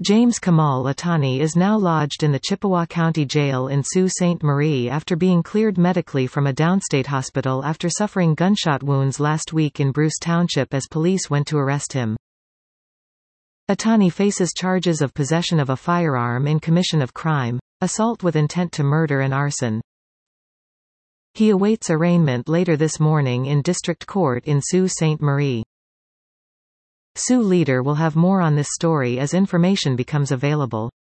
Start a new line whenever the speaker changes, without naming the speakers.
James Kamal Atani is now lodged in the Chippewa County Jail in Sault Ste. Marie after being cleared medically from a downstate hospital after suffering gunshot wounds last week in Bruce Township as police went to arrest him. Atani faces charges of possession of a firearm in commission of crime, assault with intent to murder and arson. He awaits arraignment later this morning in District Court in Sault Ste. Marie. Sioux Leader will have more on this story as information becomes available.